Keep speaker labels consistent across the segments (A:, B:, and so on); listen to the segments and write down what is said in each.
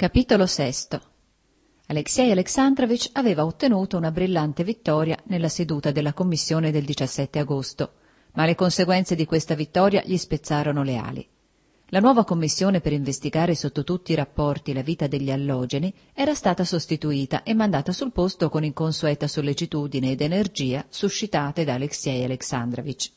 A: Capitolo VI. Alexei Alexandrovich aveva ottenuto una brillante vittoria nella seduta della commissione del 17 agosto, ma le conseguenze di questa vittoria gli spezzarono le ali. La nuova commissione per investigare sotto tutti i rapporti la vita degli allogeni era stata sostituita e mandata sul posto con inconsueta sollecitudine ed energia suscitate da Alexei Alexandrovich.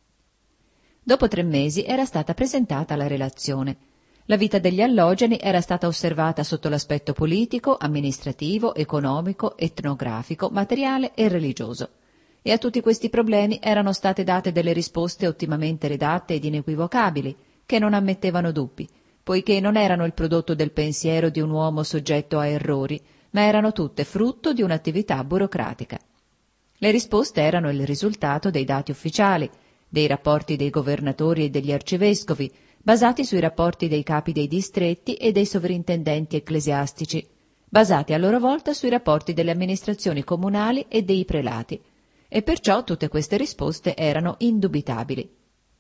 A: Dopo 3 mesi era stata presentata la relazione. La vita degli allogeni era stata osservata sotto l'aspetto politico, amministrativo, economico, etnografico, materiale e religioso. E a tutti questi problemi erano state date delle risposte ottimamente redatte ed inequivocabili, che non ammettevano dubbi, poiché non erano il prodotto del pensiero di un uomo soggetto a errori, ma erano tutte frutto di un'attività burocratica. Le risposte erano il risultato dei dati ufficiali, dei rapporti dei governatori e degli arcivescovi, basati sui rapporti dei capi dei distretti e dei sovrintendenti ecclesiastici, basati a loro volta sui rapporti delle amministrazioni comunali e dei prelati, e perciò tutte queste risposte erano indubitabili.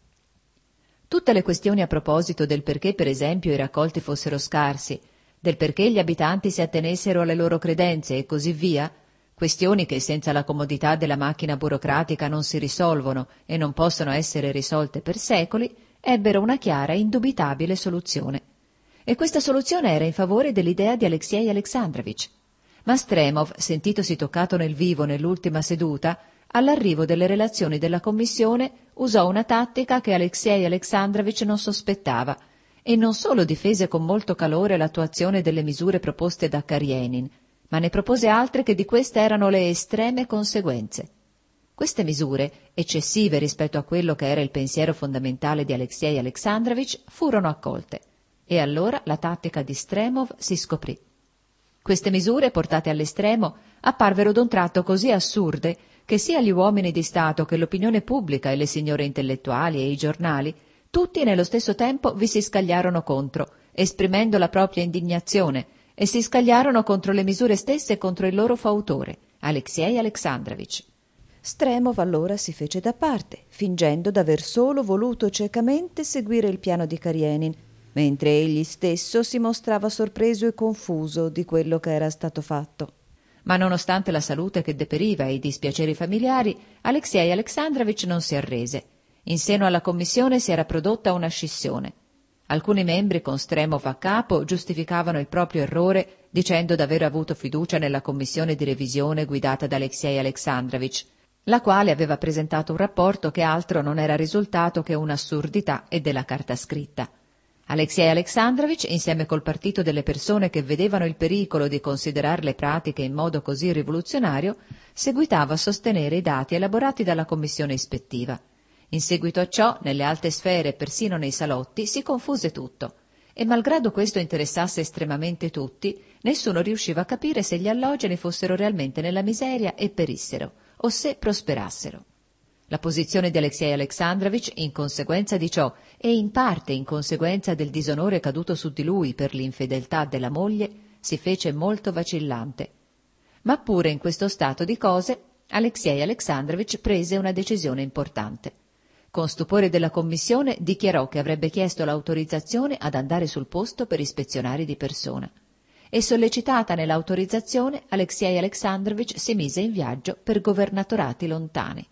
A: Tutte le questioni a proposito del perché, per esempio, i raccolti fossero scarsi, del perché gli abitanti si attenessero alle loro credenze e così via, questioni che senza la comodità della macchina burocratica non si risolvono e non possono essere risolte per secoli, ebbero una chiara e indubitabile soluzione. E questa soluzione era in favore dell'idea di Alexei Alexandrovich. Ma Stremov, sentitosi toccato nel vivo nell'ultima seduta, all'arrivo delle relazioni della commissione usò una tattica che Alexei Alexandrovich non sospettava e non solo difese con molto calore l'attuazione delle misure proposte da Karjenin, ma ne propose altre che di queste erano le estreme conseguenze. Queste misure, eccessive rispetto a quello che era il pensiero fondamentale di Alexei Alexandrovich, furono accolte, e allora la tattica di Stremov si scoprì. Queste misure, portate all'estremo, apparvero d'un tratto così assurde che sia gli uomini di Stato che l'opinione pubblica e le signore intellettuali e i giornali, tutti nello stesso tempo vi si scagliarono contro, esprimendo la propria indignazione, e si scagliarono contro le misure stesse e contro il loro fautore, Alexei Alexandrovich.
B: Stremov allora si fece da parte, fingendo d'aver solo voluto ciecamente seguire il piano di Karjenin, mentre egli stesso si mostrava sorpreso e confuso di quello che era stato fatto.
A: Ma nonostante la salute che deperiva e i dispiaceri familiari, Alexei Alexandrovich non si arrese. In seno alla commissione si era prodotta una scissione. Alcuni membri, con Stremov a capo, giustificavano il proprio errore dicendo d'aver avuto fiducia nella commissione di revisione guidata da Alexei Alexandrovich, la quale aveva presentato un rapporto che altro non era risultato che un'assurdità e della carta scritta. Alexei Alexandrovich, insieme col partito delle persone che vedevano il pericolo di considerare le pratiche in modo così rivoluzionario, seguitava a sostenere i dati elaborati dalla commissione ispettiva. In seguito a ciò, nelle alte sfere e persino nei salotti, si confuse tutto, e malgrado questo interessasse estremamente tutti, nessuno riusciva a capire se gli allogeni fossero realmente nella miseria e perissero, o se prosperassero. La posizione di Alexei Alexandrovich, in conseguenza di ciò e in parte in conseguenza del disonore caduto su di lui per l'infedeltà della moglie, si fece molto vacillante. Ma pure in questo stato di cose Alexei Alexandrovich prese una decisione importante. Con stupore della commissione dichiarò che avrebbe chiesto l'autorizzazione ad andare sul posto per ispezionare di persona. E sollecitata nell'autorizzazione, Alexei Alexandrovich si mise in viaggio per governatorati lontani.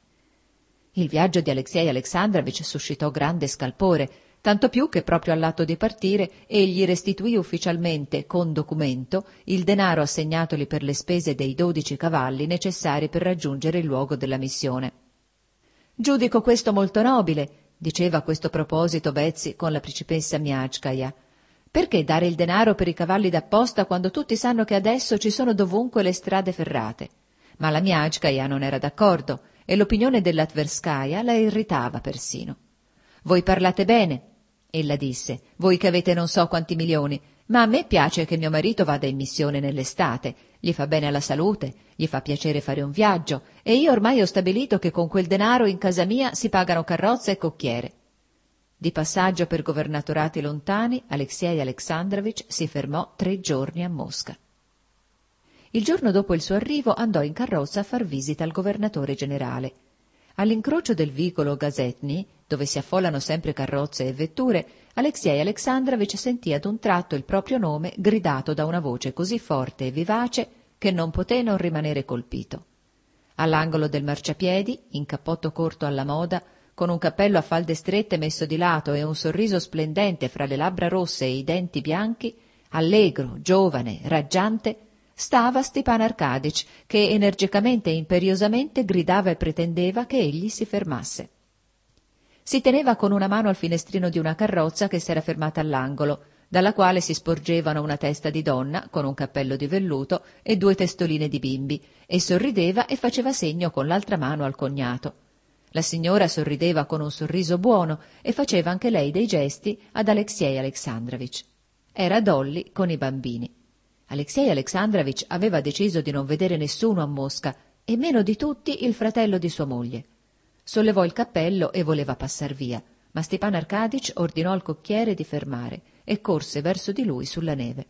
A: Il viaggio di Alexei Alexandrovich suscitò grande scalpore, tanto più che proprio all'atto di partire egli restituì ufficialmente, con documento, il denaro assegnatogli per le spese dei 12 cavalli necessari per raggiungere il luogo della missione. «Giudico questo molto nobile», diceva a questo proposito Betsy con la principessa Miagkaja. «Perché dare il denaro per i cavalli d'apposta quando tutti sanno che adesso ci sono dovunque le strade ferrate?» Ma la Miagkaja non era d'accordo e l'opinione della Tverskaja la irritava persino. «Voi parlate bene», ella disse, «voi che avete non so quanti milioni, ma a me piace che mio marito vada in missione nell'estate, gli fa bene alla salute, gli fa piacere fare un viaggio, e io ormai ho stabilito che con quel denaro in casa mia si pagano carrozza e cocchiere». Di passaggio per governatorati lontani, Alexei Alexandrovich si fermò 3 giorni a Mosca. Il giorno dopo il suo arrivo andò in carrozza a far visita al governatore generale. All'incrocio del vicolo Gazetny, dove si affollano sempre carrozze e vetture, Alexei Alexandrovich sentì ad un tratto il proprio nome gridato da una voce così forte e vivace che non poté non rimanere colpito. All'angolo del marciapiedi, in cappotto corto alla moda, con un cappello a falde strette messo di lato e un sorriso splendente fra le labbra rosse e i denti bianchi, allegro, giovane, raggiante, stava Stepan Arkadych, che energicamente e imperiosamente gridava e pretendeva che egli si fermasse. Si teneva con una mano al finestrino di una carrozza che s'era fermata all'angolo, dalla quale si sporgevano una testa di donna con un cappello di velluto e due testoline di bimbi, e sorrideva e faceva segno con l'altra mano al cognato. La signora sorrideva con un sorriso buono e faceva anche lei dei gesti ad Alexei Alexandrovich. Era Dolly con i bambini. Alexei Alexandrovich aveva deciso di non vedere nessuno a Mosca, e meno di tutti il fratello di sua moglie. Sollevò il cappello e voleva passar via, ma Stepan Arkadych ordinò al cocchiere di fermare e corse verso di lui sulla neve.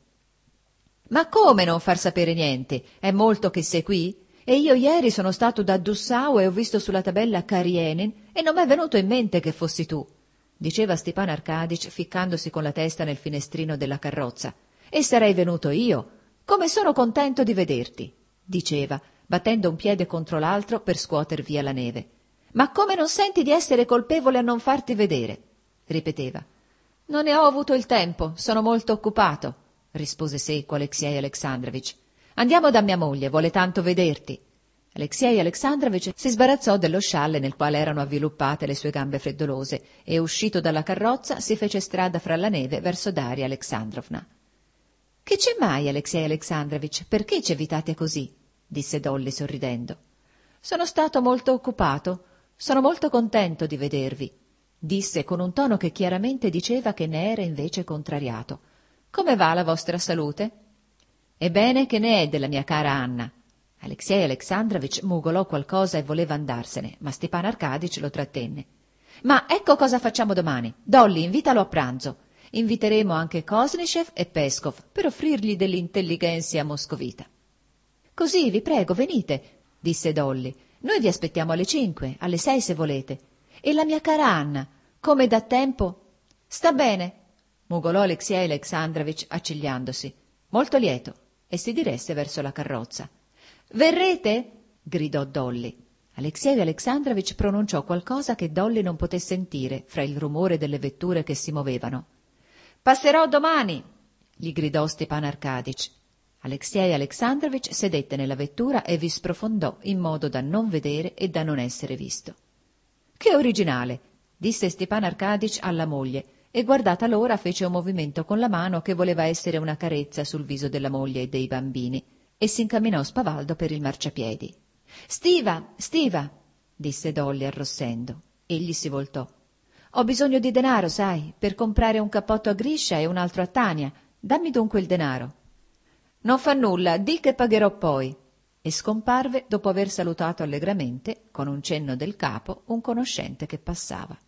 A: «Ma come non far sapere niente? È molto che sei qui? E io ieri sono stato da Dussau e ho visto sulla tabella Karienin e non m'è venuto in mente che fossi tu», diceva Stepan Arkadych ficcandosi con la testa nel finestrino della carrozza. «E sarei venuto io. Come sono contento di vederti», diceva, battendo un piede contro l'altro per scuoter via la neve. «Ma come non senti di essere colpevole a non farti vedere?» ripeteva. «Non ne ho avuto il tempo, sono molto occupato», rispose secco Alexei Alexandrovich. «Andiamo da mia moglie, vuole tanto vederti». Alexei Alexandrovich si sbarazzò dello scialle nel quale erano avviluppate le sue gambe freddolose e, uscito dalla carrozza, si fece strada fra la neve verso Daria Alexandrovna. «Che c'è mai, Alexei Alexandrovich? Perché ci evitate così?» disse Dolly sorridendo. «Sono stato molto occupato. Sono molto contento di vedervi», disse con un tono che chiaramente diceva che ne era invece contrariato. «Come va la vostra salute?» «Ebbene, che ne è della mia cara Anna?» Alexei Alexandrovich mugolò qualcosa e voleva andarsene, ma Stepan Arkadych lo trattenne. «Ma ecco cosa facciamo domani. Dolly, invitalo a pranzo. Inviteremo anche Koznishev e Peskov per offrirgli dell'intellighenzia moscovita». «Così, vi prego, venite», disse Dolly. «Noi vi aspettiamo alle 5, alle 6 se volete. E la mia cara Anna, come da tempo?» «Sta bene», mugolò Alexei Alexandrovich accigliandosi. «Molto lieto», e si diresse verso la carrozza. «Verrete?» gridò Dolly. Alexei Alexandrovich pronunciò qualcosa che Dolly non poté sentire fra il rumore delle vetture che si muovevano. «Passerò domani», gli gridò Stepan Arkadych. Alexei Alexandrovich sedette nella vettura e vi sprofondò in modo da non vedere e da non essere visto. «Che originale!» disse Stepan Arkadych alla moglie, e guardata l'ora fece un movimento con la mano che voleva essere una carezza sul viso della moglie e dei bambini, e s'incamminò spavaldo per il marciapiedi. «Stiva, Stiva!» disse Dolly arrossendo. Egli si voltò. «Ho bisogno di denaro, sai, per comprare un cappotto a Grisha e un altro a Tania. Dammi dunque il denaro». «Non fa nulla, di che pagherò poi», e scomparve dopo aver salutato allegramente, con un cenno del capo, un conoscente che passava.